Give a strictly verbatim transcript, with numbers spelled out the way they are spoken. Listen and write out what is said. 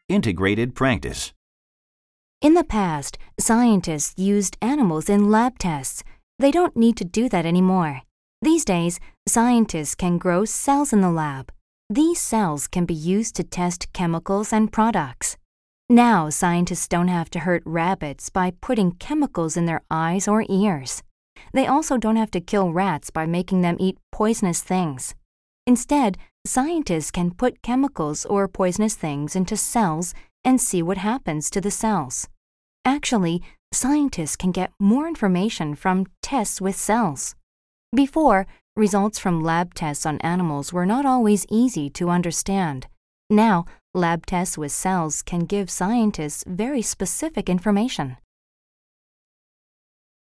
Integrated practice. In the past, scientists used animals in lab tests. They don't need to do that anymore. These days, scientists can grow cells in the lab. These cells can be used to test chemicals and products. Now, scientists don't have to hurt rabbits by putting chemicals in their eyes or ears. They also don't have to kill rats by making them eat poisonous things. Instead, scientists can put chemicals or poisonous things into cells and see what happens to the cells. Actually, scientists can get more information from tests with cells. Before, results from lab tests on animals were not always easy to understand. Now, lab tests with cells can give scientists very specific information.